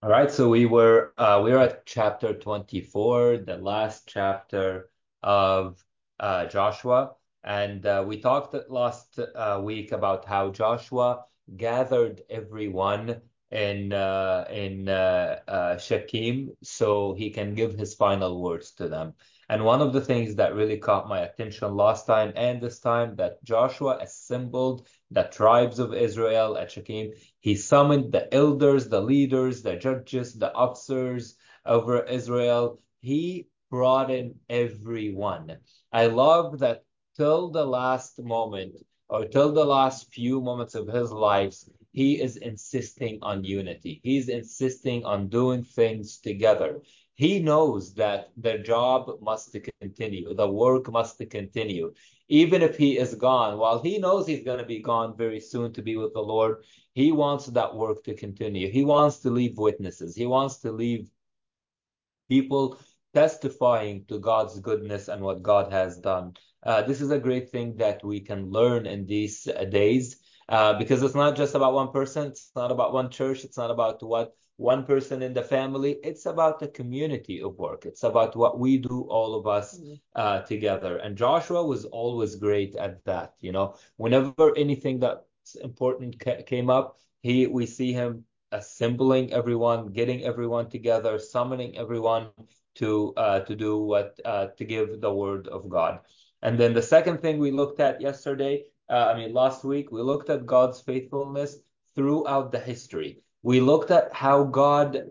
All right, so we were at chapter 24, the last chapter of Joshua, and we talked last week about how Joshua gathered everyone in Shechem so he can give his final words to them. And one of the things that really caught my attention last time and this time that Joshua assembled the tribes of Israel at Shechem. He summoned the elders, the leaders, the judges, the officers over Israel. He brought in everyone. I love that till the last moment or till the last few moments of his life, he is insisting on unity. He's insisting on doing things together. He knows that the job must continue, the work must continue. Even if he is gone, while he knows he's going to be gone very soon to be with the Lord, he wants that work to continue. He wants to leave witnesses. He wants to leave people testifying to God's goodness and what God has done. This is a great thing that we can learn in these days because it's not just about one person, it's not about one church, it's not about what one person in the family, it's about the community of work. It's about what we do, all of us together. And Joshua was always great at that. You know, whenever anything that's important came up, we see him assembling everyone, getting everyone together, summoning everyone to do what to give the word of God. And then the second thing we looked at yesterday, last week, we looked at God's faithfulness throughout the history. We looked at how God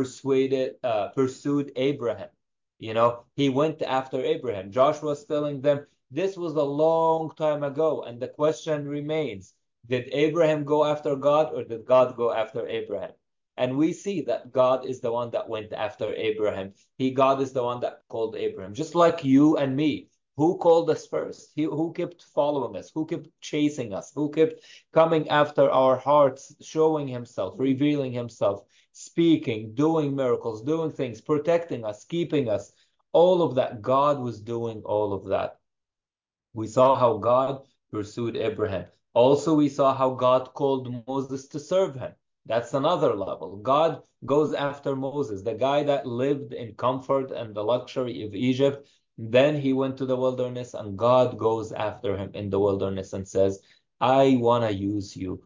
pursued Abraham. You know, he went after Abraham. Joshua was telling them this was a long time ago, and the question remains, did Abraham go after God or did God go after Abraham? And we see that God is the one that went after Abraham. God is the one that called Abraham, just like you and me. Who called us first? Who kept following us? Who kept chasing us? Who kept coming after our hearts, showing himself, revealing himself, speaking, doing miracles, doing things, protecting us, keeping us. All of that. God was doing all of that. We saw how God pursued Abraham. Also, we saw how God called Moses to serve him. That's another level. God goes after Moses, the guy that lived in comfort and the luxury of Egypt. Then he went to the wilderness, and God goes after him in the wilderness and says, I want to use you.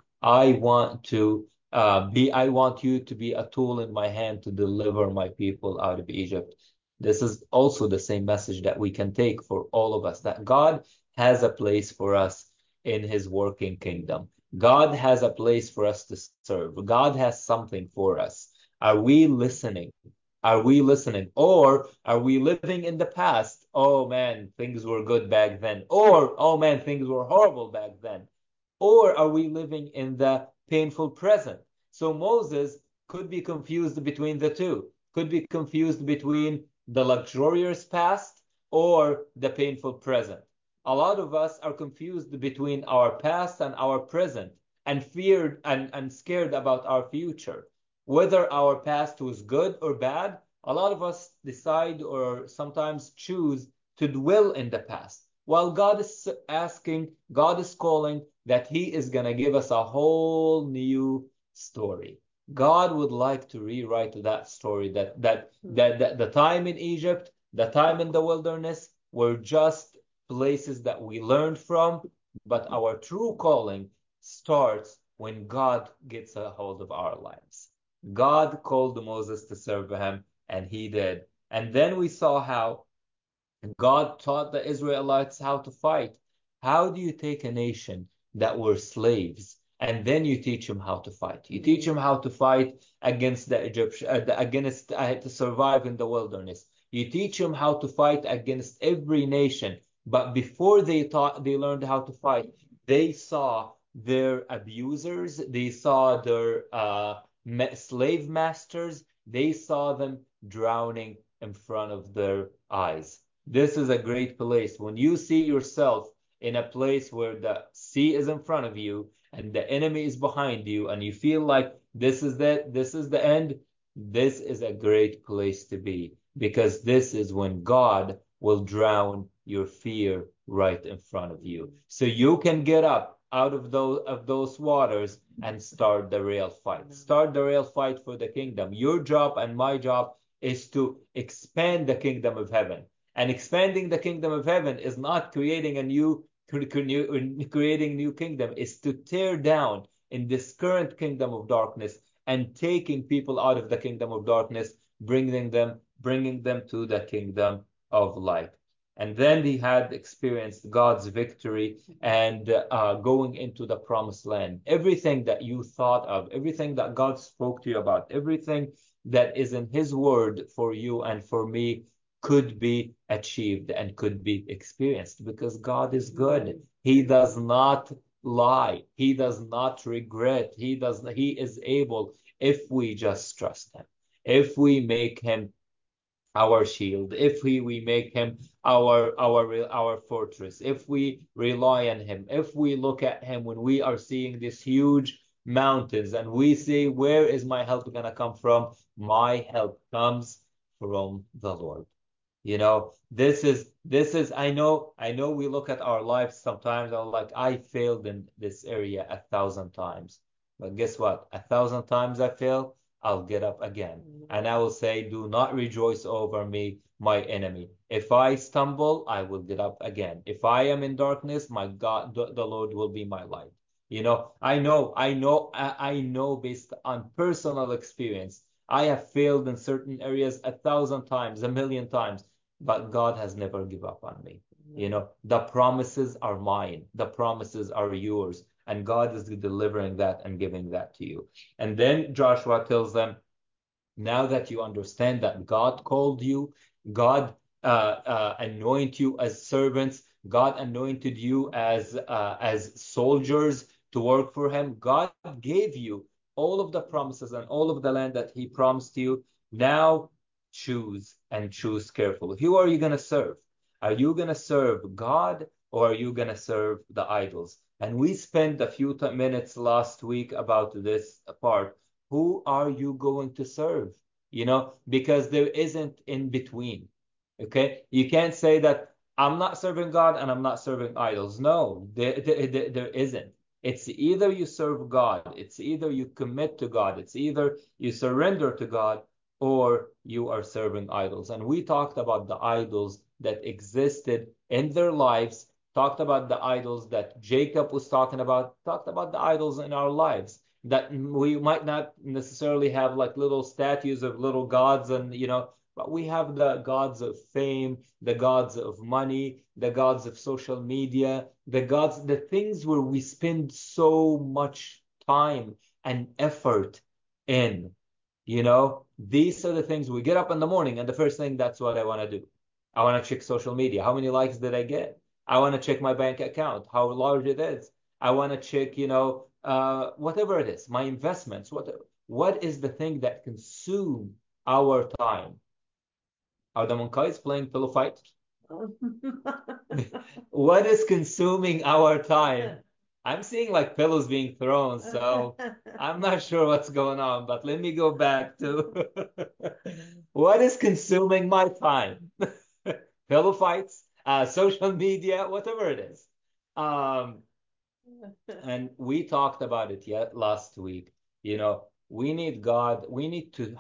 I want you to be a tool in my hand to deliver my people out of Egypt. This is also the same message that we can take for all of us, that God has a place for us in his working kingdom. God has a place for us to serve. God has something for us. Are we listening? Are we listening? Or are we living in the past? Oh man, things were good back then. Or, oh man, things were horrible back then. Or are we living in the painful present? So Moses could be confused between the two, could be confused between the luxurious past or the painful present. A lot of us are confused between our past and our present and feared and scared about our future. Whether our past was good or bad, a lot of us decide or sometimes choose to dwell in the past. While God is asking, God is calling that He is going to give us a whole new story. God would like to rewrite that story that the time in Egypt, the time in the wilderness were just places that we learned from, but our true calling starts when God gets a hold of our lives. God called Moses to serve him, and he did. And then we saw how God taught the Israelites how to fight. How do you take a nation that were slaves and then you teach them how to fight? You teach them how to fight against the Egyptians, against to survive in the wilderness. You teach them how to fight against every nation. But before they learned how to fight, they saw their abusers, they saw their slave masters, they saw them drowning in front of their eyes. This is a great place. When you see yourself in a place where the sea is in front of you and the enemy is behind you, and you feel like this is the end, this is a great place to be because this is when God will drown your fear right in front of you. So you can get up out of those waters and start the real fight. Start the real fight for the kingdom. Your job and my job is to expand the kingdom of heaven. And expanding the kingdom of heaven is not creating a new creating new kingdom, is to tear down in this current kingdom of darkness and taking people out of the kingdom of darkness, bringing them to the kingdom of light. And then he had experienced God's victory and going into the promised land. Everything that you thought of, everything that God spoke to you about, everything that is in his word for you and for me could be achieved and could be experienced because God is good. He does not lie. He does not regret. He is able if we just trust him. If we make him our shield, if we make him our fortress, if we rely on him, if we look at him when we are seeing these huge mountains and we say, where is my help gonna come from? My help comes from the Lord. You know, this is I know we look at our lives sometimes and like I failed in this area 1,000 times. But guess what? 1,000 times I fail, I'll get up again. And I will say, do not rejoice over me, my enemy. If I stumble, I will get up again. If I am in darkness, my God, the Lord will be my light. You know, I know based on personal experience. I have failed in certain areas 1,000 times, 1,000,000 times, but God has never given up on me. You know, the promises are mine, the promises are yours, and God is delivering that and giving that to you. And then Joshua tells them, now that you understand that God called you, God anointed you as servants, God anointed you as soldiers to work for Him. God gave you all of the promises and all of the land that He promised you. Now choose and choose carefully. Who are you going to serve? Are you going to serve God or are you going to serve the idols? And we spent a few minutes last week about this part. Who are you going to serve? You know, because there isn't in between. Okay, you can't say that I'm not serving God and I'm not serving idols. No, there isn't. It's either you serve God, it's either you commit to God, it's either you surrender to God, or you are serving idols. And we talked about the idols that existed in their lives, talked about the idols that Jacob was talking about, talked about the idols in our lives that we might not necessarily have like little statues of little gods and but we have the gods of fame, the gods of money, the gods of social media, the things where we spend so much time and effort in. These are the things we get up in the morning and the first thing, that's what I want to do. I want to check social media. How many likes did I get? I want to check my bank account, how large it is. I want to check, whatever it is, my investments, what is the thing that consume our time? Are the Monkais playing pillow fight? What is consuming our time? I'm seeing like pillows being thrown, so I'm not sure what's going on, but let me go back to what is consuming my time? Pillow fights, social media, whatever it is. Um, and we talked about it yet last week. We need God. We need to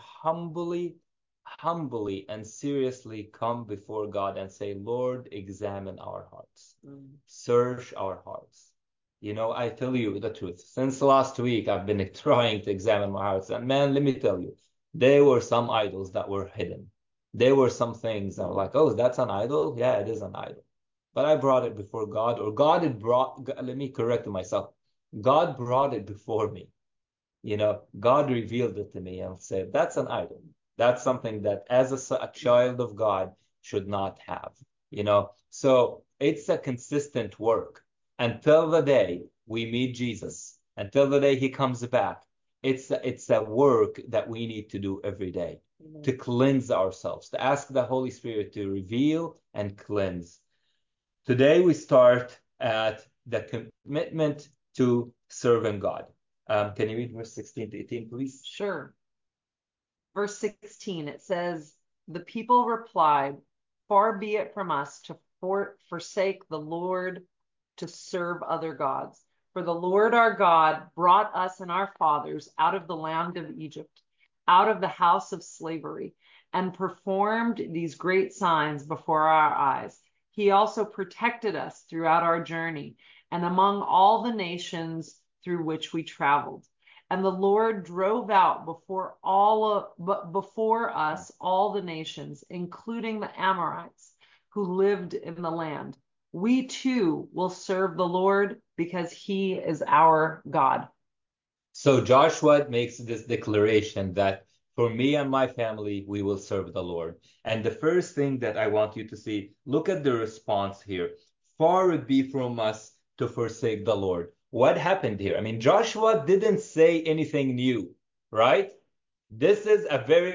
humbly and seriously come before God and say, Lord, examine our hearts. Search our hearts. I tell you the truth. Since last week, I've been trying to examine my hearts. And man, let me tell you, there were some idols that were hidden. There were some things that were like, oh, that's an idol? Yeah, it is an idol. But I brought it before God, or God had brought, let me correct myself. God brought it before me. God revealed it to me and said, that's an idol. That's something that as a child of God should not have. So it's a consistent work until the day we meet Jesus, until the day he comes back. It's a work that we need to do every day to cleanse ourselves, to ask the Holy Spirit to reveal and cleanse. Today we start at the commitment to serving God. Can you read verse 16 to 18, please? Sure. Verse 16, it says, the people replied, far be it from us to forsake the Lord to serve other gods. For the Lord our God brought us and our fathers out of the land of Egypt, out of the house of slavery, and performed these great signs before our eyes. He also protected us throughout our journey and among all the nations through which we traveled. And the Lord drove out before us all the nations, including the Amorites who lived in the land. We too will serve the Lord because he is our God. So Joshua makes this declaration that for me and my family, we will serve the Lord. And the first thing that I want you to see, look at the response here. Far it be from us to forsake the Lord. What happened here? I mean, Joshua didn't say anything new, right? This is a very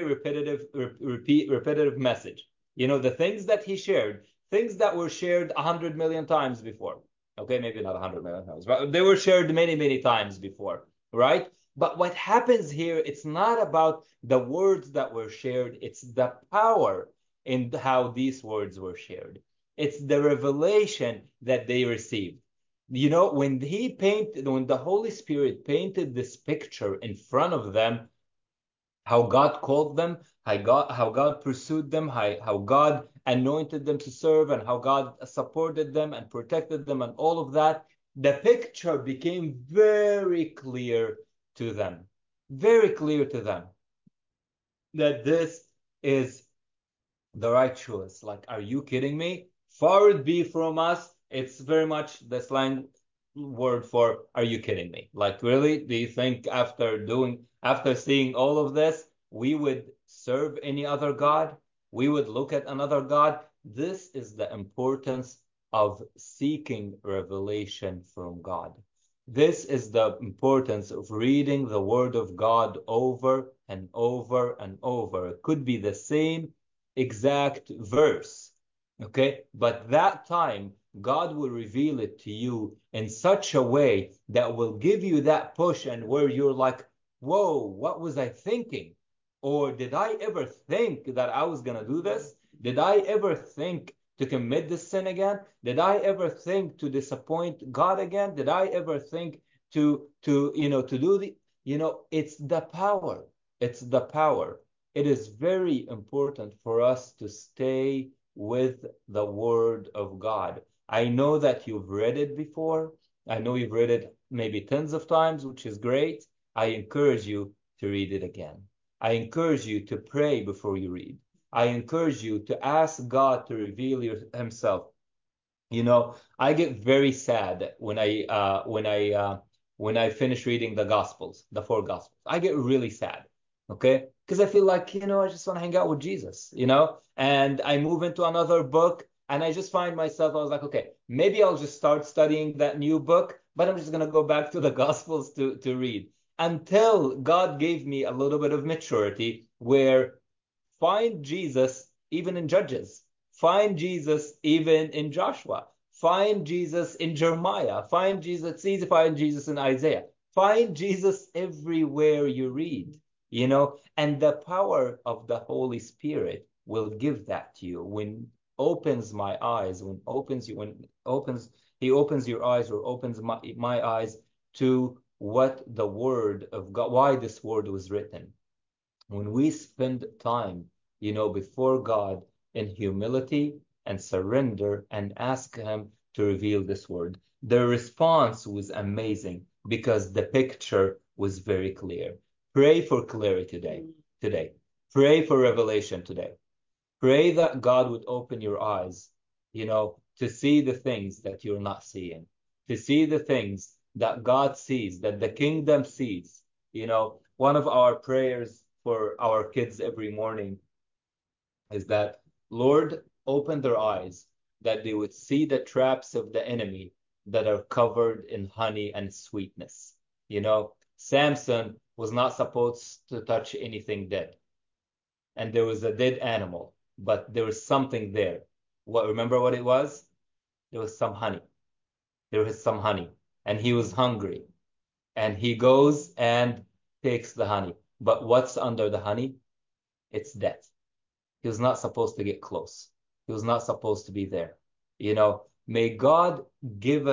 repetitive message. You know, the things that he shared, things that were shared 100 million times before. Okay, maybe not 100 million times, but they were shared many, many times before, right? But what happens here, it's not about the words that were shared, it's the power in how these words were shared. It's the revelation that they received. You know, when the Holy Spirit painted this picture in front of them, how God called them, how God pursued them, how God anointed them to serve, and how God supported them and protected them, and all of that, the picture became very clear to them. Very clear to them that this is the right choice. Like, are you kidding me? Far it be from us. It's very much the slang word for, are you kidding me? Like, really? Do you think after seeing all of this, we would serve any other God? We would look at another God? This is the importance of seeking revelation from God. This is the importance of reading the word of God over and over and over. It could be the same exact verse, okay? But that time, God will reveal it to you in such a way that will give you that push, and where you're like, whoa, what was I thinking? Or did I ever think that I was going to do this? Did I ever think to commit this sin again? Did I ever think to disappoint God again? Did I ever think to do it's the power. It's the power. It is very important for us to stay with the word of God. I know that you've read it before. I know you've read it maybe tens of times, which is great. I encourage you to read it again. I encourage you to pray before you read. I encourage you to ask God to reveal himself. You know, I get very sad when I finish reading the Gospels, the four Gospels. I get really sad, okay? Because I feel like, I just want to hang out with Jesus, And I move into another book and I just find myself, I was like, okay, maybe I'll just start studying that new book, but I'm just going to go back to the Gospels to read until God gave me a little bit of maturity where find Jesus even in Judges. Find Jesus even in Joshua. Find Jesus in Jeremiah. Find Jesus, it's easy to find Jesus in Isaiah. Find Jesus everywhere you read, and the power of the Holy Spirit will give that to you when opens my eyes, he opens your eyes or opens my eyes to what the word of God, why this word was written. When we spend time, before God in humility and surrender and ask him to reveal this word, the response was amazing because the picture was very clear. Pray for clarity today. Pray for revelation today. Pray that God would open your eyes, to see the things that you're not seeing, to see the things that God sees, that the kingdom sees. One of our prayers for our kids every morning is that, Lord, open their eyes, that they would see the traps of the enemy that are covered in honey and sweetness. Samson was not supposed to touch anything dead, and there was a dead animal, but there was something there. Remember what it was? There was some honey. There was some honey, and he was hungry, and he goes and takes the honey. But what's under the honey? It's death. He was not supposed to get close. He was not supposed to be there. May God give us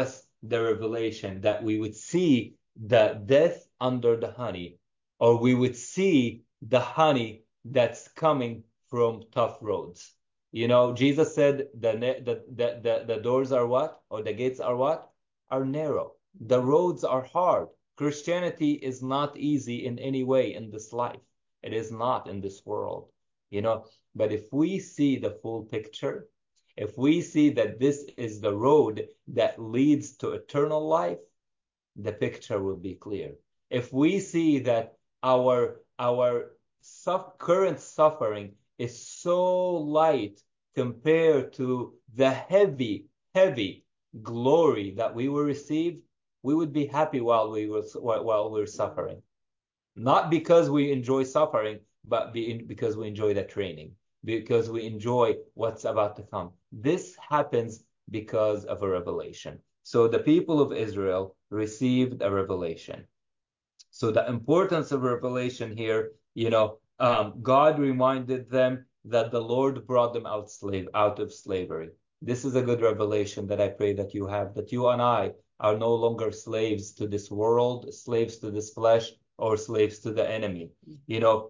the revelation that we would see the death under the honey, or we would see the honey that's coming from tough roads. You know, Jesus said the doors are what? Or the gates are what? Are narrow. The roads are hard. Christianity is not easy in any way in this life. It is not in this world, you know. But if we see the full picture, if we see that this is the road that leads to eternal life, the picture will be clear. If we see that our current suffering is so light compared to the heavy glory that we will receive, we would be happy while we're suffering. Not because we enjoy suffering, but because we enjoy the training, because we enjoy what's about to come. This happens because of a revelation. So the people of Israel received a revelation. So the importance of revelation here, you know, God reminded them that the Lord brought them out of slavery. This is a good revelation that I pray that you have, that you and I are no longer slaves to this world, slaves to this flesh, or slaves to the enemy. You know,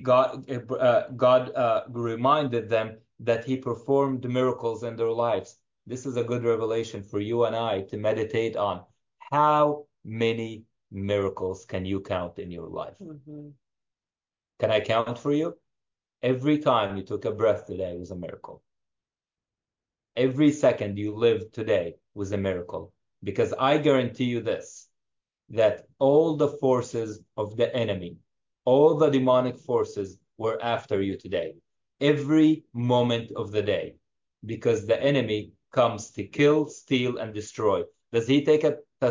God reminded them that He performed miracles in their lives. This is a good revelation for you and I to meditate on. How many miracles can you count in your life? Mm-hmm. Can I count for you? Every time you took a breath today was a miracle. Every second you lived today was a miracle. Because I guarantee you this, that all the forces of the enemy, all the demonic forces were after you today. Every moment of the day. Because the enemy comes to kill, steal, and destroy. Does he take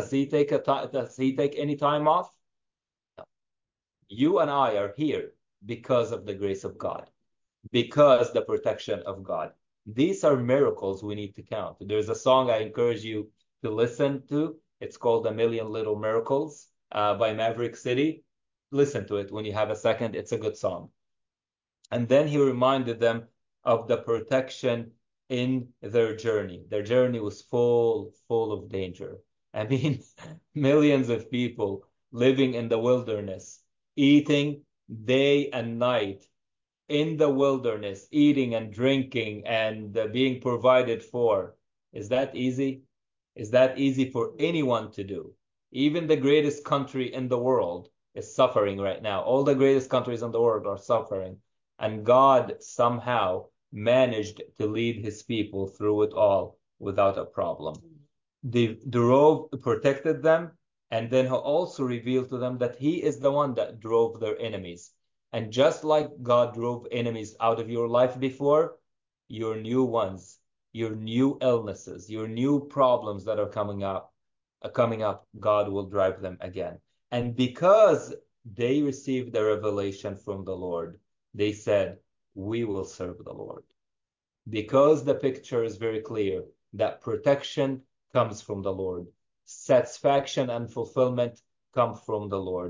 any time off? No. You and I are here because of the grace of God, because the protection of God. These are miracles we need to count. There's a song I encourage you to listen to. It's called A Million Little Miracles by Maverick City. Listen to it when you have a second. It's a good song. And then he reminded them of the protection in their journey. Their journey was full of danger. I mean, millions of people living in the wilderness, eating day and night in the wilderness, eating and drinking and being provided for. Is that easy? Is that easy for anyone to do? Even the greatest country in the world is suffering right now. All the greatest countries in the world are suffering. And God somehow managed to lead his people through it all without a problem. The robe protected them, and then he also revealed to them that he is the one that drove their enemies. And just like God drove enemies out of your life before, your new ones, your new illnesses, your new problems that are coming up, God will drive them again. And because they received the revelation from the Lord, they said, we will serve the Lord. Because the picture is very clear that protection comes from the Lord. Satisfaction and fulfillment come from the Lord.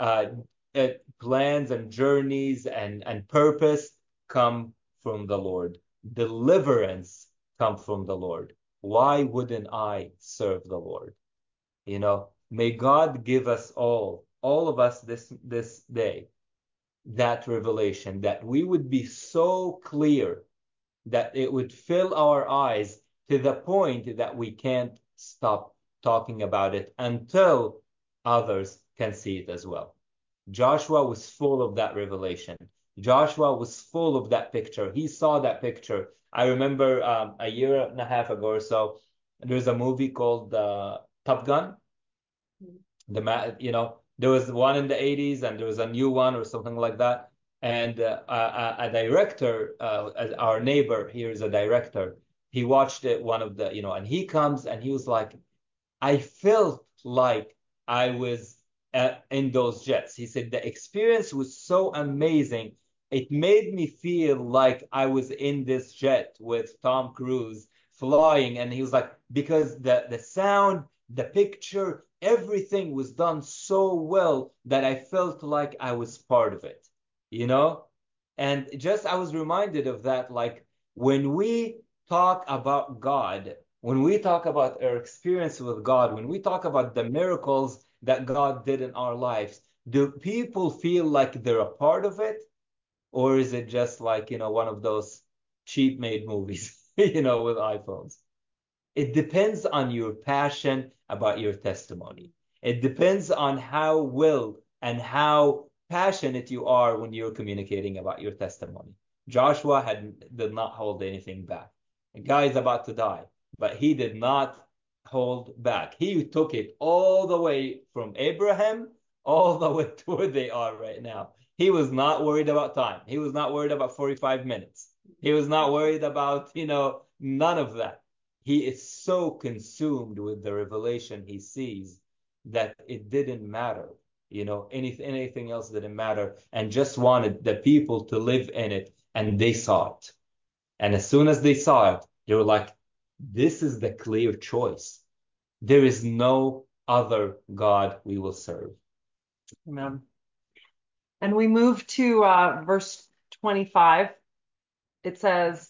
Plans and journeys and purpose come from the Lord. Deliverance come from the Lord. Why wouldn't I serve the Lord? You know, may God give us all of us this day, that revelation, that we would be so clear that it would fill our eyes to the point that we can't stop talking about it until others can see it as well. Joshua was full of that revelation. Joshua was full of that picture. He saw that picture. I remember a year and a half ago or so, there's a movie called Top Gun. There was one in the 80s and there was a new one or something like that. And a director, our neighbor here is a director. He watched it, one of the, and he comes and he was like, I felt like I was in those jets. He said the experience was so amazing. It made me feel like I was in this jet with Tom Cruise flying. And he was like, because the sound, the picture, everything was done so well that I felt like I was part of it, And just I was reminded of that, like when we talk about God, When we talk about our experience with God, when we talk about the miracles that God did in our lives, do people feel like they're a part of it? Or is it just like, one of those cheap made movies, with iPhones? It depends on your passion about your testimony. It depends on how well and how passionate you are when you're communicating about your testimony. Joshua did not hold anything back. The guy is about to die, but he did not hold back. He took it all the way from Abraham all the way to where they are right now. He was not worried about time. He was not worried about 45 minutes. He was not worried about, none of that. He is so consumed with the revelation he sees that it didn't matter. Anything else didn't matter, and just wanted the people to live in it, and they saw it. And as soon as they saw it, they were like, this is the clear choice. There is no other God we will serve. Amen. And we move to verse 25. It says,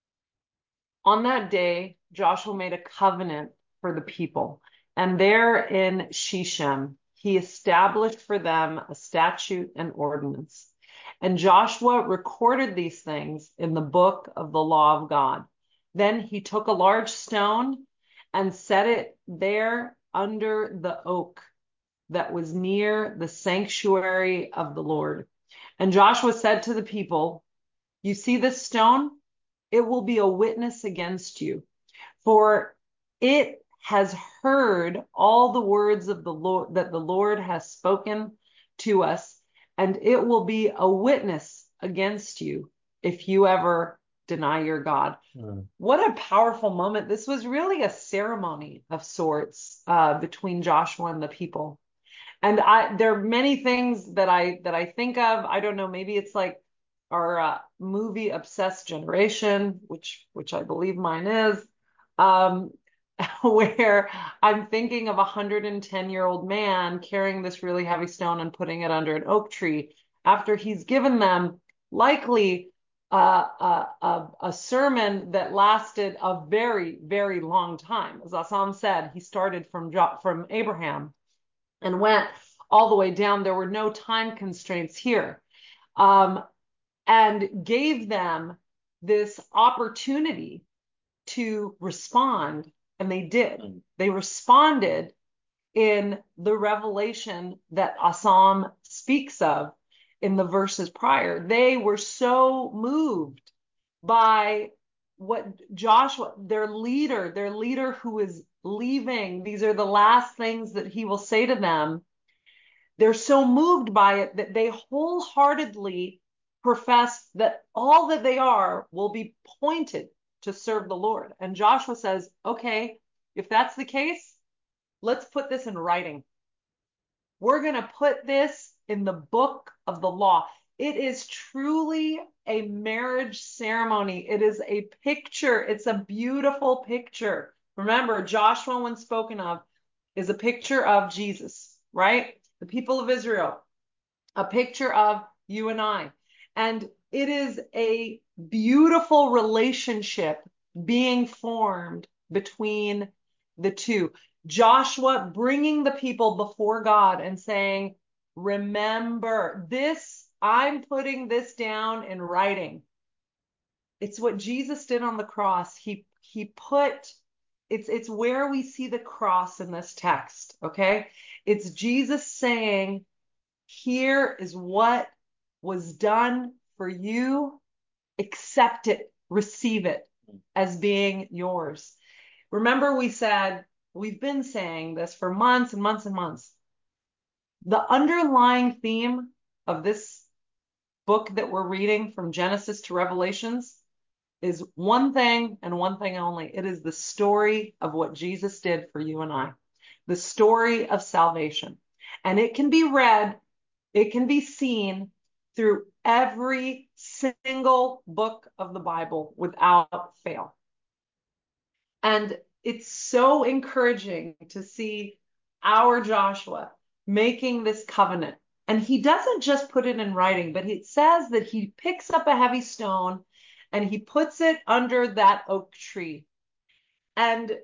on that day, Joshua made a covenant for the people, and there in Shechem, he established for them a statute and ordinance. And Joshua recorded these things in the book of the law of God. Then he took a large stone and set it there under the oak that was near the sanctuary of the Lord. And Joshua said to the people, you see this stone? It will be a witness against you, for it has heard all the words of the Lord that the Lord has spoken to us, and it will be a witness against you if you ever deny your God. What a powerful moment. This was really a ceremony of sorts between Joshua and the people. And there are many things that I think of. I don't know, maybe it's like our movie obsessed generation, which I believe mine is, where I'm thinking of a 110-year-old man carrying this really heavy stone and putting it under an oak tree after he's given them likely a sermon that lasted a very, very long time. As Assam said, he started from Abraham and went all the way down. There were no time constraints here. And gave them this opportunity to respond, and they did. They responded in the revelation that Assam speaks of in the verses prior. They were so moved by what Joshua, their leader who is leaving, these are the last things that he will say to them. They're so moved by it that they wholeheartedly profess that all that they are will be pointed to serve the Lord. And Joshua says, okay, if that's the case, let's put this in writing. We're going to put this in the book of the law. It is truly a marriage ceremony. It is a picture. It's a beautiful picture. Remember, Joshua, when spoken of, is a picture of Jesus, right? The people of Israel, a picture of you and I. And it is a beautiful relationship being formed between the two. Joshua bringing the people before God and saying, remember this, I'm putting this down in writing. It's what Jesus did on the cross. He put, it's where we see the cross in this text, okay? It's Jesus saying, here is what was done for you. Accept it, receive it as being yours. Remember, we've been saying this for months and months and months. The underlying theme of this book that we're reading from Genesis to Revelations is one thing and one thing only. It is the story of what Jesus did for you and I, the story of salvation. And it can be read, it can be seen through every single book of the Bible without fail. And it's so encouraging to see our Joshua making this covenant. And he doesn't just put it in writing, but it says that he picks up a heavy stone and he puts it under that oak tree. And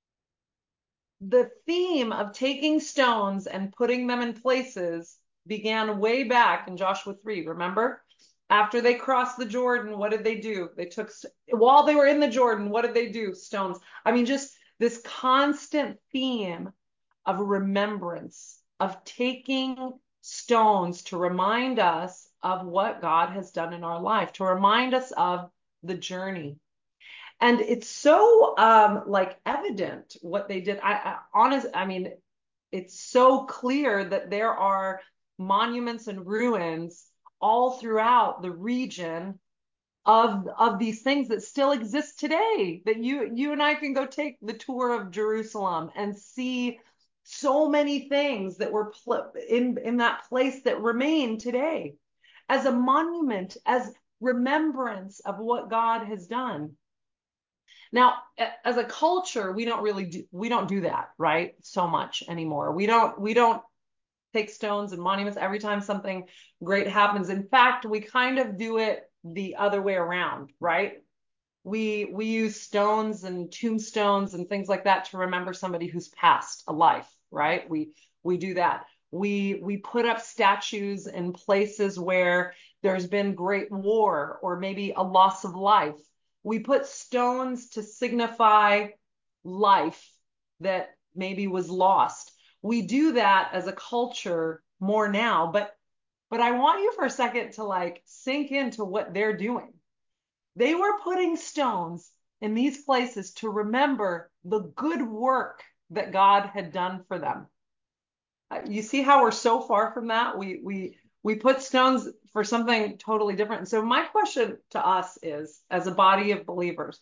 the theme of taking stones and putting them in places began way back in Joshua 3, remember? After they crossed the Jordan, what did they do? They took, while they were in the Jordan, what did they do? Stones. I mean, just this constant theme of remembrance, of taking stones to remind us of what God has done in our life, to remind us of the journey. And it's so like evident what they did. I mean, it's so clear that there are monuments and ruins all throughout the region of these things that still exist today, that you and I can go take the tour of Jerusalem and see so many things that were in that place that remain today as a monument, as remembrance of what God has done. Now, as a culture, we don't do that, right? So much anymore. We don't take stones and monuments every time something great happens. In fact, we kind of do it the other way around, right? We use stones and tombstones and things like that to remember somebody who's passed a life, right? We do that. We put up statues in places where there's been great war or maybe a loss of life. We put stones to signify life that maybe was lost. We do that as a culture more now, but I want you for a second to like sink into what they're doing. They were putting stones in these places to remember the good work that God had done for them. You see how we're so far from that? We put stones for something totally different. And so my question to us is, as a body of believers,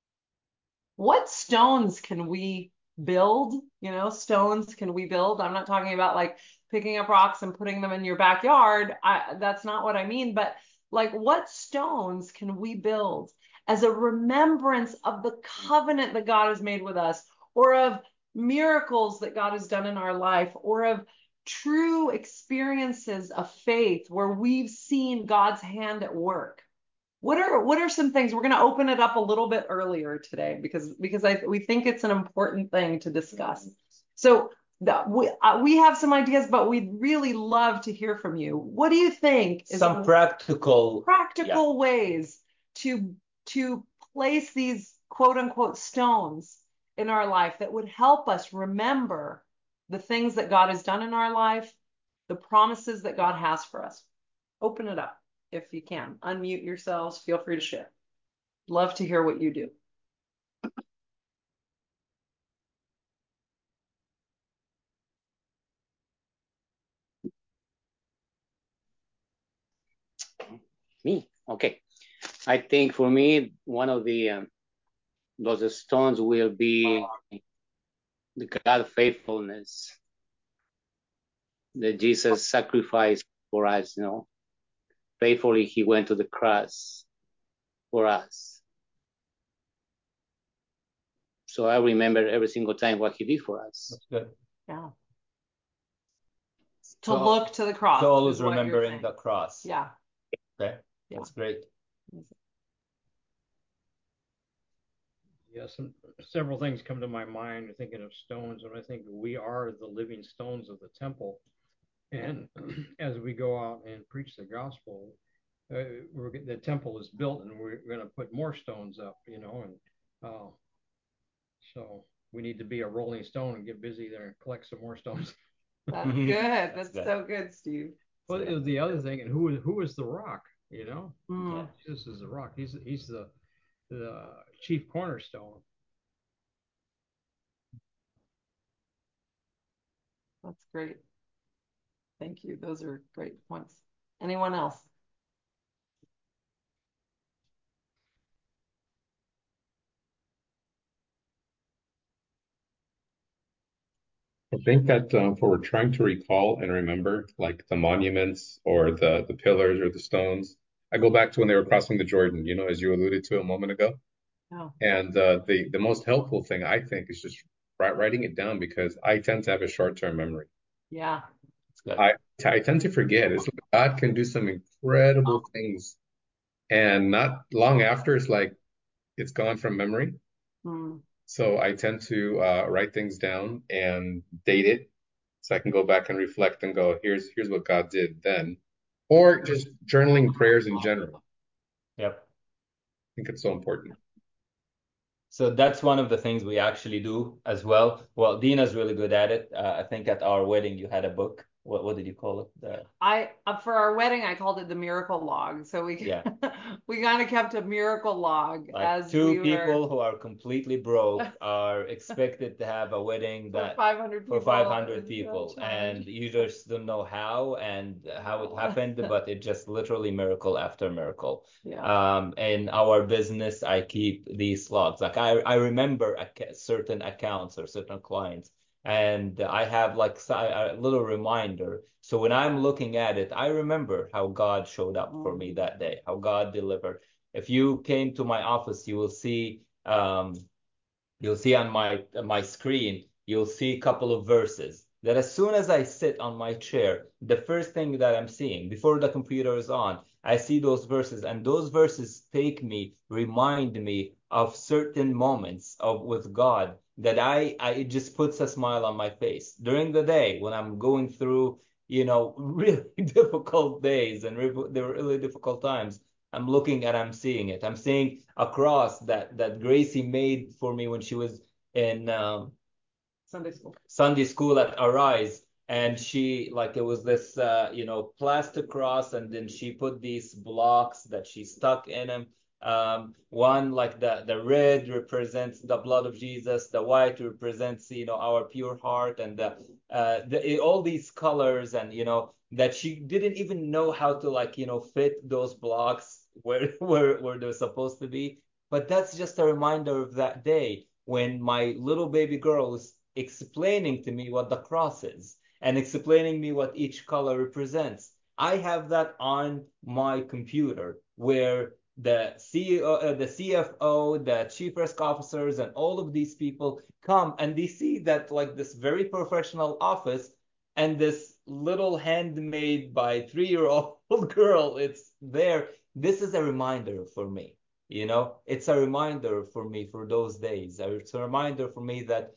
what stones can we build? You know, stones can we build? I'm not talking about like picking up rocks and putting them in your backyard. That's not what I mean. But like, what stones can we build as a remembrance of the covenant that God has made with us, or of miracles that God has done in our life, or of true experiences of faith where we've seen God's hand at work? What are some things we're going to open it up a little bit earlier today because we think it's an important thing to discuss. So we have some ideas, but we'd really love to hear from you. What do you think is some practical ways to place these quote unquote stones in our life that would help us remember the things that God has done in our life, the promises that God has for us? Open it up if you can. Unmute yourselves. Feel free to share. Love to hear what you do. Me? Okay. I think for me, one of those stones will be the God faithfulness that Jesus sacrificed for us, you know. Faithfully, he went to the cross for us. So I remember every single time what he did for us. That's good. Yeah. To look to the cross. So always remembering the cross. Yeah. Okay. Yeah. That's great. Yes, several things come to my mind thinking of stones, and I think we are the living stones of the temple. And as we go out and preach the gospel, the temple is built, and we're going to put more stones up, you know, and so we need to be a rolling stone and get busy there and collect some more stones. That's good. That's so good, Steve. Well, the other thing, and who is the rock? You know, yeah. Jesus is the rock. He's the chief cornerstone. That's great. Thank you. Those are great points. Anyone else? I think that for we're trying to recall and remember, like the monuments or the pillars or the stones, I go back to when they were crossing the Jordan, you know, as you alluded to a moment ago. Oh. And the most helpful thing I think is just writing it down because I tend to have a short-term memory. Yeah. That's good. I tend to forget. It's like God can do some incredible things, and not long after, it's like it's gone from memory. So I tend to write things down and date it so I can go back and reflect and go, here's what God did then. Or just journaling prayers in general. Yep. I think it's so important. So that's one of the things we actually do as well. Well, Dina's really good at it. I think at our wedding you had a book. What did you call it? For our wedding, I called it the miracle log. So Yeah. we kind of kept a miracle log Like as two we were people who are completely broke are expected to have a wedding for that 500 for people. 500 It was a people, challenge. and you just don't know how it happened, but it just literally miracle after miracle. Yeah. In our business, I keep these logs. Like I remember certain accounts or certain clients, and I have like a little reminder. So when I'm looking at it, I remember how God showed up for me that day, how God delivered. If you came to my office, you'll see on my screen, you'll see a couple of verses that as soon as I sit on my chair, the first thing that I'm seeing before the computer is on, I see those verses, and those verses remind me of certain moments of with God that it just puts a smile on my face during the day when I'm going through, really difficult days and the really difficult times. I'm seeing it. I'm seeing a cross that Gracie made for me when she was in Sunday school at Arise. And she, like, it was this, plastic cross, and then she put these blocks that she stuck in them. One, like the red represents the blood of Jesus, the white represents, our pure heart, and all these colors, and, that she didn't even know how to, like, fit those blocks where they're supposed to be. But that's just a reminder of that day when my little baby girl is explaining to me what the cross is and explaining me what each color represents. I have that on my computer where the CEO, the CFO, the chief risk officers, and all of these people come and they see that like this very professional office and this little handmade by 3-year-old girl, it's there. This is a reminder for me. It's a reminder for me for those days. It's a reminder for me that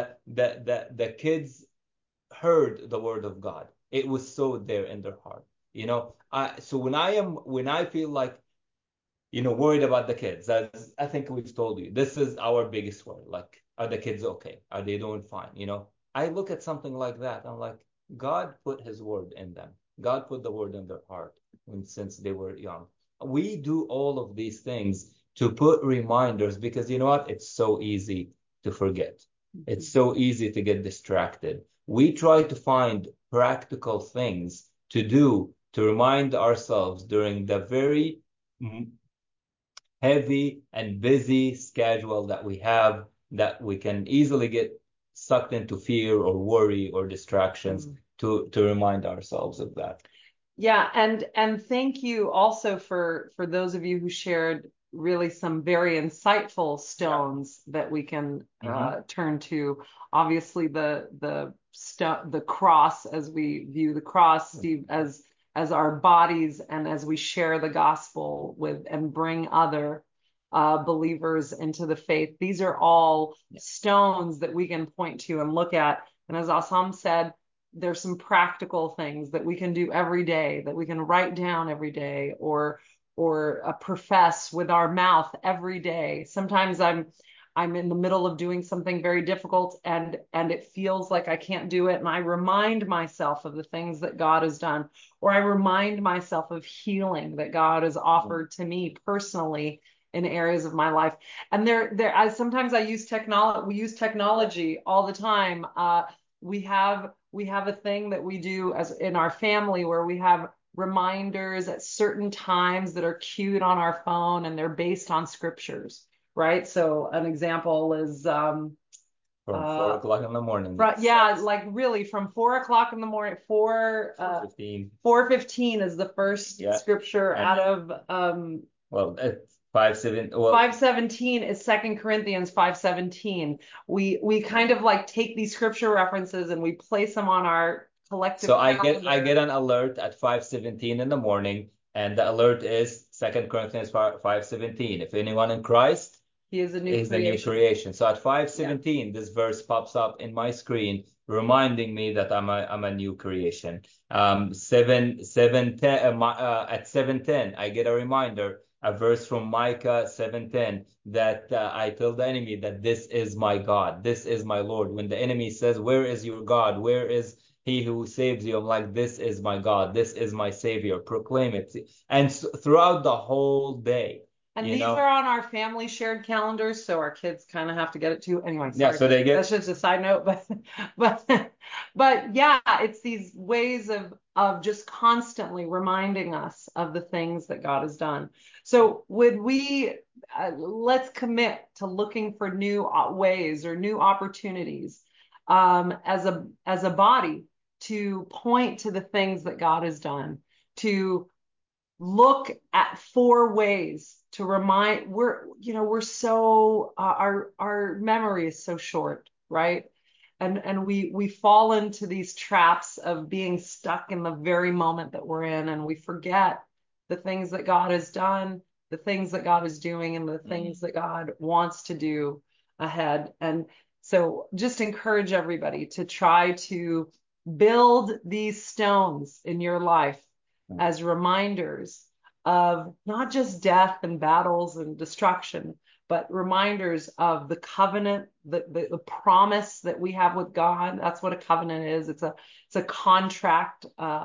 the kids heard the word of God. It was so there in their heart. So when I feel like, worried about the kids, as I think we've told you, this is our biggest worry. Like, are the kids okay? Are they doing fine? I look at something like that. I'm like, God put his word in them. God put the word in their heart since they were young. We do all of these things to put reminders because you know what? It's so easy to forget. It's so easy to get distracted. We try to find practical things to do to remind ourselves during the very heavy and busy schedule that we have, that we can easily get sucked into fear or worry or distractions to remind ourselves of that. Yeah, and thank you also for those of you who shared really some very insightful stones that we can turn to. Obviously, the cross, as we view the cross, Steve, as our bodies, and as we share the gospel with and bring other believers into the faith. These are all stones that we can point to and look at. And as Assam said, there's some practical things that we can do every day, that we can write down every day, or profess with our mouth every day. Sometimes I'm in the middle of doing something very difficult and it feels like I can't do it, and I remind myself of the things that God has done, or I remind myself of healing that God has offered to me personally in areas of my life. And sometimes we use technology all the time. We have a thing that we do as in our family where we have reminders at certain times that are cued on our phone, and they're based on scriptures, right? So an example is from 4 o'clock in the morning. Like really from 4 o'clock in the morning. 4:15 is the first scripture out of it's 5:17 is 2 Corinthians 5:17. We kind of like take these scripture references and we place them on our collective calendar. I get an alert at 5:17 in the morning, and the alert is 2 Corinthians 5:17. If anyone in Christ, He is a new is the new creation. creation. So at Yeah. 5:17, this verse pops up in my screen, reminding me that I'm a new creation. 7:10 at 7:10, I get a reminder, a verse from Micah 7:10, that I tell the enemy that this is my God, this is my Lord. When the enemy says, "Where is your God? Where is he who saves you?" I'm like, "This is my God, this is my Savior." Proclaim it, and throughout the whole day. And You these know, are on our family shared calendars, so our kids kind of have to get it too. Anyway, yeah. sorry, So they that's get just a side note, but yeah, it's these ways of just constantly reminding us of the things that God has done. So would we let's commit to looking for new ways or new opportunities as a body to point to the things that God has done, to look at 4 ways to remind. We're so our memory is so short, right? And we fall into these traps of being stuck in the very moment that we're in, and we forget the things that God has done, the things that God is doing, and the things that God wants to do ahead. And so just encourage everybody to try to build these stones in your life as reminders of not just death and battles and destruction, but reminders of the covenant, the promise that we have with God. That's what a covenant is. It's a contract,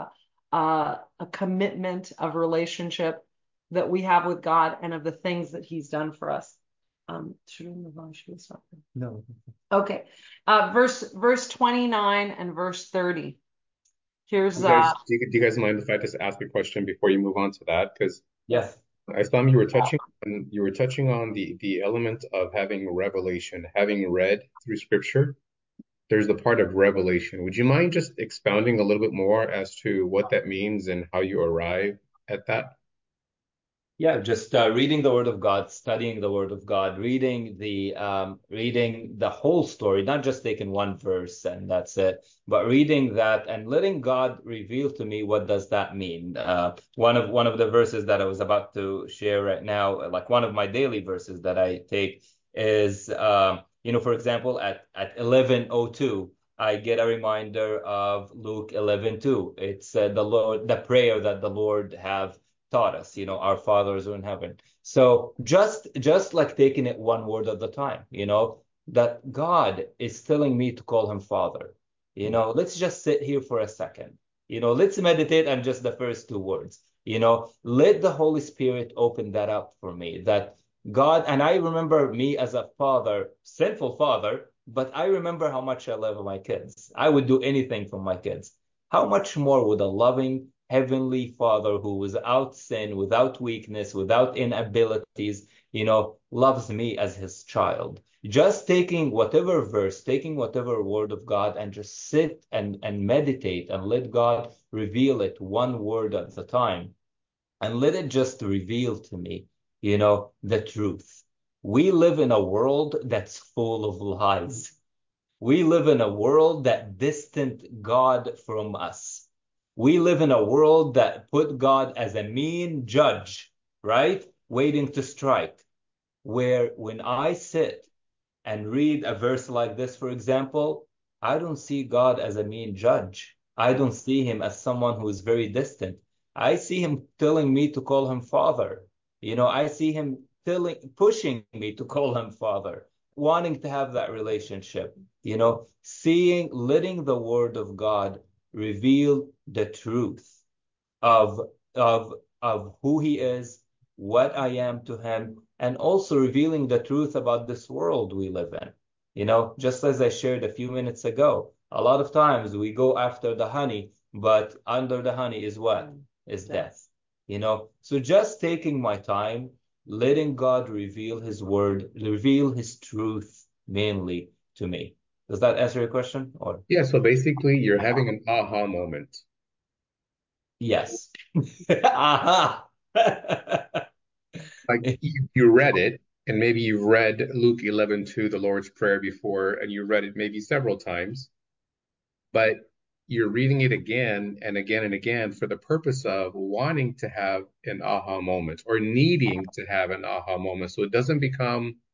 a commitment of relationship that we have with God and of the things that He's done for us. Should we move on? Should we stop there? no. Okay. Verse 29 and verse 30. Here's Do you guys mind if I just ask a question before you move on to that? Because Yes. I thought you were touching on the element of having revelation, having read through scripture. There's the part of revelation. Would you mind just expounding a little bit more as to what that means and how you arrive at that? Yeah, just reading the Word of God, studying the Word of God, reading the whole story, not just taking one verse and that's it, but reading that and letting God reveal to me what does that mean. One of the verses that I was about to share right now, like one of my daily verses that I take is, for example, at 11:02. I get a reminder of Luke 11:2. It's the prayer that the Lord have taught us, our fathers are in heaven. So just like taking it one word at a time, that God is telling me to call him Father. Let's just sit here for a second. Let's meditate on just the first 2 words. Let the Holy Spirit open that up for me. That God, and I remember me as a father, sinful father, but I remember how much I love my kids. I would do anything for my kids. How much more would a loving Heavenly Father who without sin, without weakness, without inabilities, loves me as his child. Just taking whatever verse, taking whatever word of God and just sit and meditate and let God reveal it one word at a time and let it just reveal to me, the truth. We live in a world that's full of lies. We live in a world that distant God from us. We live in a world that put God as a mean judge, right? Waiting to strike. Where when I sit and read a verse like this, for example, I don't see God as a mean judge. I don't see him as someone who is very distant. I see him telling me to call him Father. I see him pushing me to call him Father, wanting to have that relationship, letting the word of God reveal the truth of of who he is, what I am to him, and also revealing the truth about this world we live in. Just as I shared a few minutes ago, a lot of times we go after the honey, but under the honey is what? Is death. So just taking my time, letting God reveal his word, reveal his truth mainly to me. Does that answer your question? Or Yeah, so basically you're having an aha moment. yes. Aha. Like you read it, and maybe you've read Luke 11:2, the Lord's Prayer before, and you read it maybe several times, but you're reading it again and again and again for the purpose of wanting to have an aha moment or needing to have an aha moment. So it doesn't become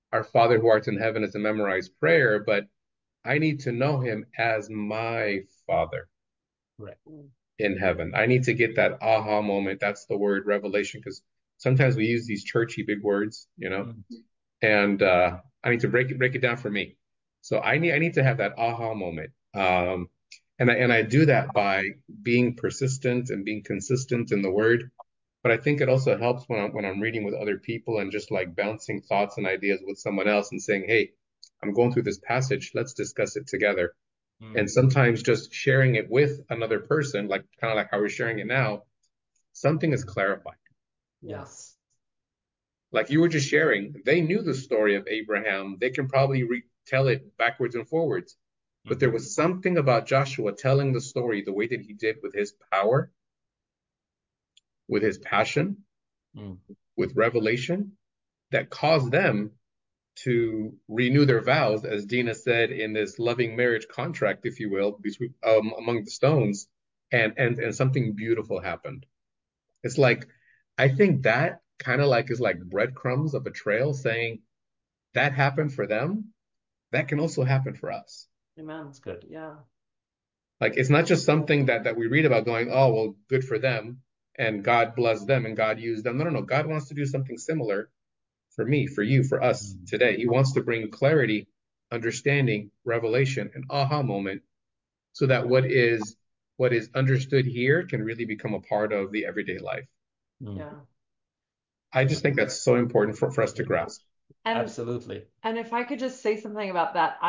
Our Father who art in heaven is a memorized prayer, but I need to know him as my Father Right. in heaven. I need to get that aha moment. That's the word revelation, because sometimes we use these churchy big words, Mm. and I need to break it down for me. So I need to have that aha moment. And I do that by being persistent and being consistent in the word. But I think it also helps when I'm reading with other people and just like bouncing thoughts and ideas with someone else and saying, hey, I'm going through this passage. Let's discuss it together. Mm. And sometimes just sharing it with another person, like kind of like how we're sharing it now, something is clarified. Yes. Like you were just sharing, they knew the story of Abraham. They can probably retell it backwards and forwards. But there was something about Joshua telling the story the way that he did, with his power, with his passion, Mm. with revelation, that caused them to renew their vows, as Dina said, in this loving marriage contract, if you will, between among the stones, and something beautiful happened. It's like, I think that kind of like is like breadcrumbs of a trail saying that happened for them. That can also happen for us. Amen. That's good. Yeah. Like it's not just something that we read about going, oh, well, good for them and God bless them and God used them. No, no, no. God wants to do something similar for me, for you, for us Mm. today. He wants to bring clarity, understanding, revelation, an aha moment, so that what is understood here can really become a part of the everyday life. Mm. Yeah. I just think that's so important for us to grasp. And Absolutely. and if I could just say something about that,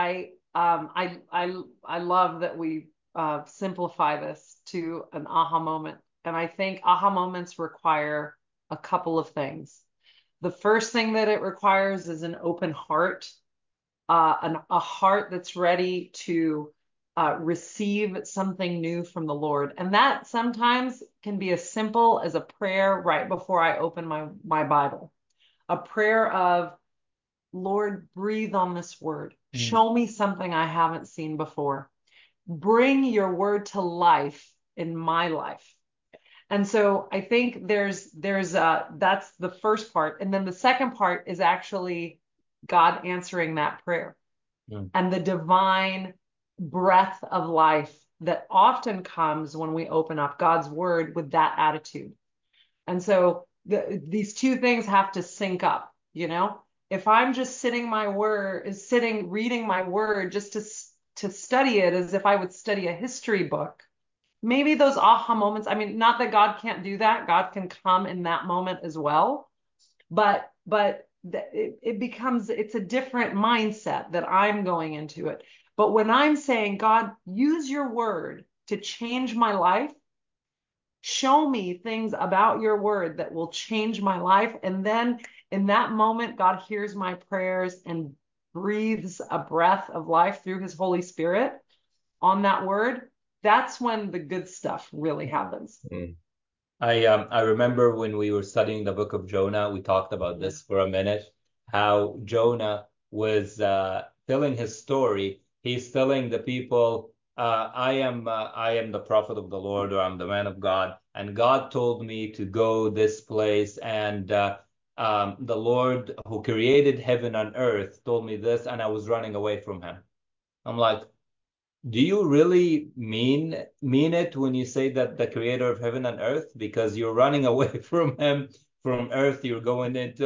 I love that we simplify this to an aha moment. And I think aha moments require a couple of things. The first thing that it requires is an open heart, a heart that's ready to receive something new from the Lord. And that sometimes can be as simple as a prayer right before I open my Bible, a prayer of, Lord, breathe on this word. Mm. Show me something I haven't seen before. Bring your word to life in my life. And so I think there's that's the first part. And then the second part is actually God answering that prayer Mm. and the divine breath of life that often comes when we open up God's word with that attitude. And so these two things have to sync up, you know? If I'm just reading my word just to study it as if I would study a history book, maybe those aha moments, I mean, not that God can't do that. God can come in that moment as well. But it becomes, it's a different mindset that I'm going into it. But when I'm saying, God, use your word to change my life, show me things about your word that will change my life. And then in that moment, God hears my prayers and breathes a breath of life through his Holy Spirit on that word. That's when the good stuff really happens. Mm. I remember when we were studying the book of Jonah, we talked about this for a minute, how Jonah was telling his story. He's telling the people, I am the prophet of the Lord, or I'm the man of God, and God told me to go this place, and the Lord who created heaven and earth told me this, and I was running away from him. I'm like, do you really mean it when you say that the creator of heaven and earth? Because you're running away from him, from earth, you're going into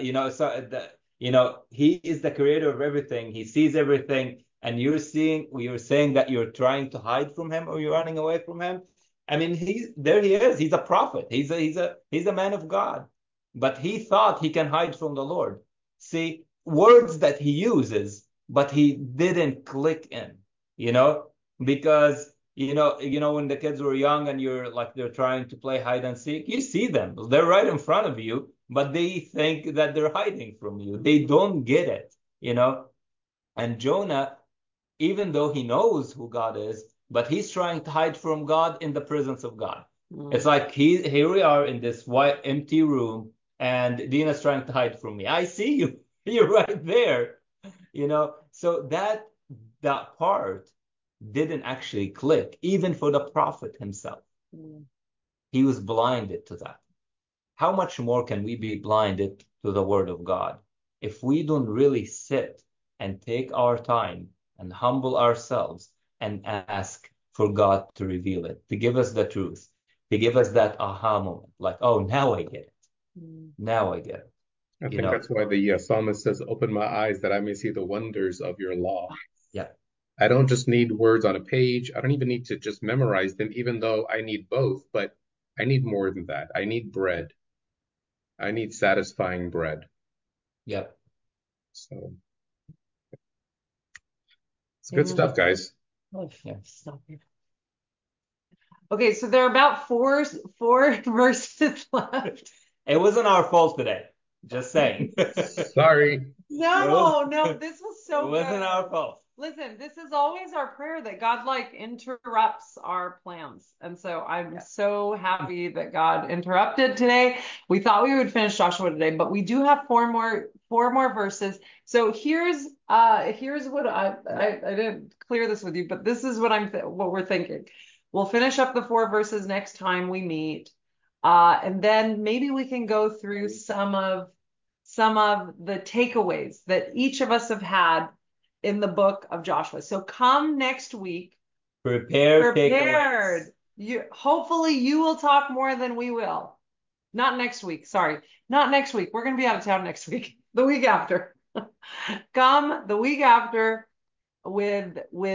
he is the creator of everything. He sees everything, and you're saying that you're trying to hide from him or you're running away from him. I mean, there he is. He's a prophet. He's a man of God. But he thought he can hide from the Lord. See, words that he uses, but he didn't click in, you know, because when the kids were young and they're trying to play hide and seek, you see them, they're right in front of you, but they think that they're hiding from you. They don't get it, and Jonah, even though he knows who God is, but he's trying to hide from God in the presence of God. It's like here we are in this white empty room, and Dina's trying to hide from me. I see you. You're right there. So that part didn't actually click, even for the prophet himself. He was blinded to that. How much more can we be blinded to the word of God? if we don't really sit and take our time and humble ourselves and ask for God to reveal it, to give us the truth, to give us that aha moment, like, oh, now I get it. Now I get it. I think that's why the psalmist says, "Open my eyes that I may see the wonders of your law." Yeah. I don't just need words on a page. I don't even need to just memorize them, even though I need both, but I need more than that. I need bread. I need satisfying bread. Yeah. So it's good stuff, guys. Oh, yeah, stop it. Okay, so there are about four verses left. It wasn't our fault today. Just saying. Sorry. No, this was so It wasn't good. our fault. Listen, this is always our prayer that God like interrupts our plans. And so I'm so happy that God interrupted today. We thought we would finish Joshua today, but we do have four more verses. So here's what I didn't clear this with you, but this is what what we're thinking. We'll finish up the 4 verses next time we meet. And then maybe we can go through some of the takeaways that each of us have had in the book of Joshua. So come next week prepared. Hopefully you will talk more than we will. Not next week. Sorry. Not next week. We're going to be out of town next week. The week after. Come the week after with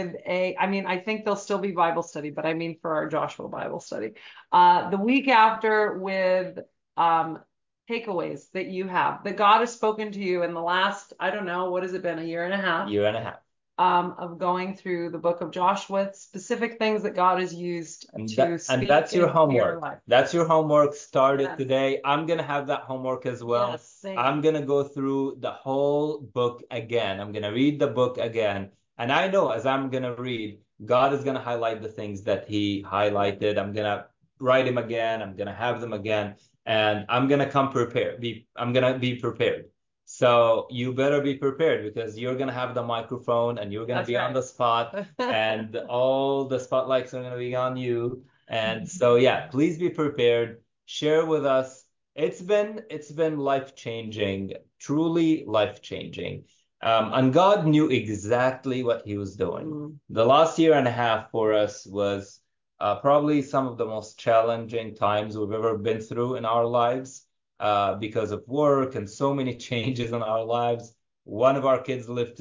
I think there'll still be Bible study, but I mean for our Joshua Bible study. The week after with takeaways that you have, that God has spoken to you in the last, I don't know, what has it been, a year and a half? Year and a half. Of going through the book of Joshua, specific things that God has used to speak. And that's your homework. That's your homework started today. I'm going to have that homework as well. Yes, same. I'm going to go through the whole book again. I'm going to read the book again. And I know as I'm going to read, God is going to highlight the things that he highlighted. I'm going to write them again. I'm going to have them again. And I'm going to come prepared. I'm going to be prepared. So you better be prepared because you're going to have the microphone and you're going to be on the spot and all the spotlights are going to be on you. And so, yeah, please be prepared. Share with us. It's been life-changing, truly life-changing. And God knew exactly what he was doing. The last year and a half for us was probably some of the most challenging times we've ever been through in our lives. Because of work and so many changes in our lives. One of our kids left to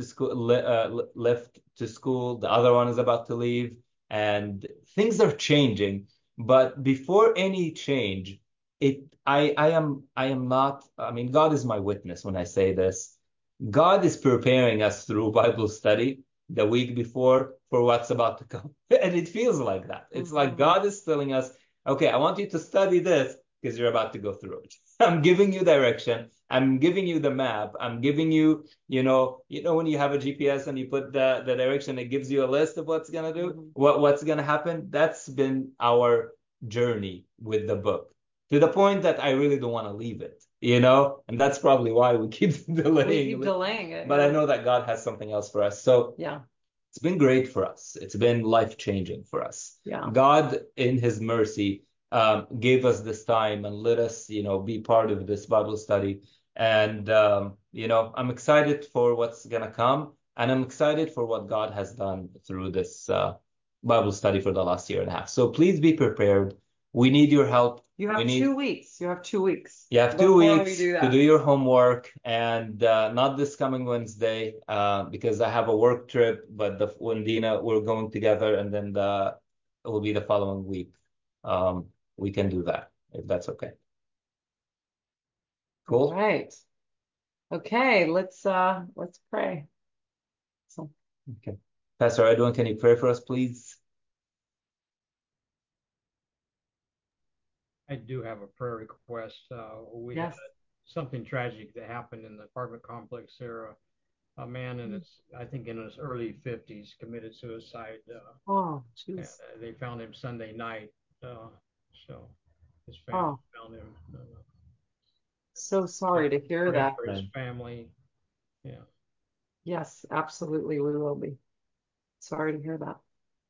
school. The other one is about to leave, and things are changing. But before any change, I am not. I mean, God is my witness when I say this. God is preparing us through Bible study the week before for what's about to come, and it feels like that. It's like God is telling us, "Okay, I want you to study this." Because you're about to go through it. I'm giving you direction. I'm giving you the map. I'm giving you, when you have a GPS and you put the direction, it gives you a list of what's going to do, what's going to happen. That's been our journey with the book to the point that I really don't want to leave it, and that's probably why we keep delaying it. But I know that God has something else for us. So yeah. It's been great for us. It's been life-changing for us. Yeah. God, in his mercy, gave us this time and let us, be part of this Bible study. And, I'm excited for what's going to come. And I'm excited for what God has done through this Bible study for the last year and a half. So please be prepared. We need your help. You have 2 weeks. You have 2 weeks. You have 2 weeks to do your homework, and not this coming Wednesday because I have a work trip, but when Dina, we're going together, and then it will be the following week. We can do that if that's okay. Cool. All right. Okay, let's pray. Okay. Pastor Edwin, can you pray for us, please? I do have a prayer request. We had something tragic that happened in the apartment complex there. A man I think in his early 50s committed suicide. They found him Sunday night. So his family found him. So sorry to hear that. For his family. Yeah. Yes, absolutely. We will be. Sorry to hear that.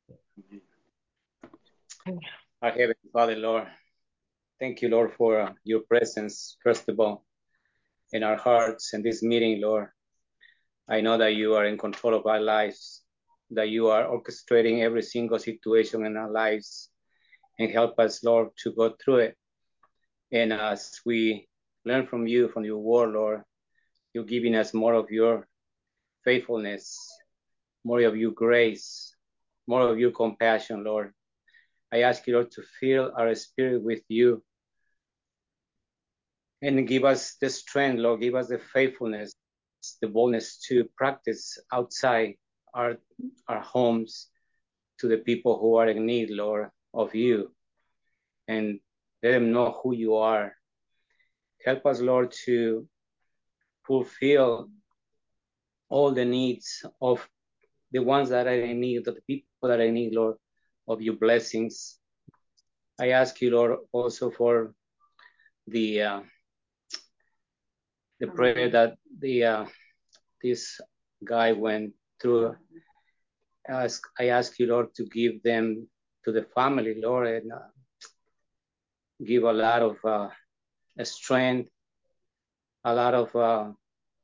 Our Heavenly Father, Lord, thank you, Lord, for your presence, first of all. in our hearts in this meeting, Lord. I know that you are in control of our lives, that you are orchestrating every single situation in our lives, and help us, Lord, to go through it. And as we learn from you, from your word, Lord, you're giving us more of your faithfulness, more of your grace, more of your compassion, Lord. I ask you, Lord, to fill our spirit with you and give us the strength, Lord, give us the faithfulness, the boldness to practice outside our homes to the people who are in need, Lord, of you, and let them know who you are. Help us, Lord, to fulfill all the needs of the ones that are in need, of the people that are in need, Lord, of your blessings. I ask you, Lord, also for the prayer that this guy went through. I ask you, Lord, to give them to the family, Lord, and give a lot of strength, a lot of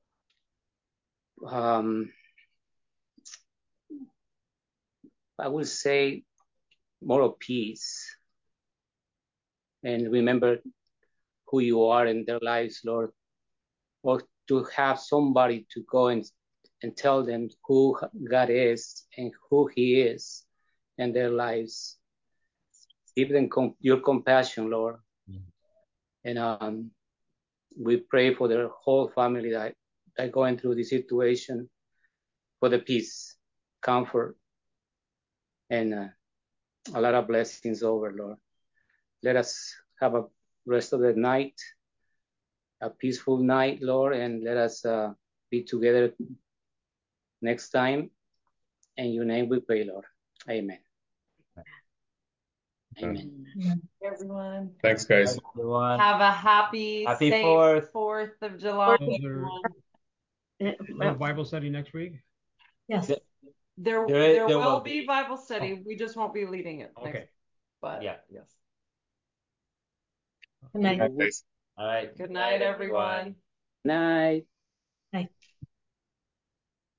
I would say more of peace. And remember who you are in their lives, Lord, or to have somebody to go and tell them who God is and who He is in their lives. Give them your compassion, Lord. And we pray for their whole family that are going through this situation, for the peace, comfort, and a lot of blessings over, Lord. Let us have a rest of the night, a peaceful night, Lord, and let us be together next time. In your name we pray, Lord. Amen. Amen. Everyone. Thanks, guys. Everyone. Have a happy Happy safe 4th of July. No Bible study next week? Yes. There will be Bible study. We just won't be leading it. Okay. But Yeah, yes. Good night. Thanks. All right. Good night, everyone. Night. Night.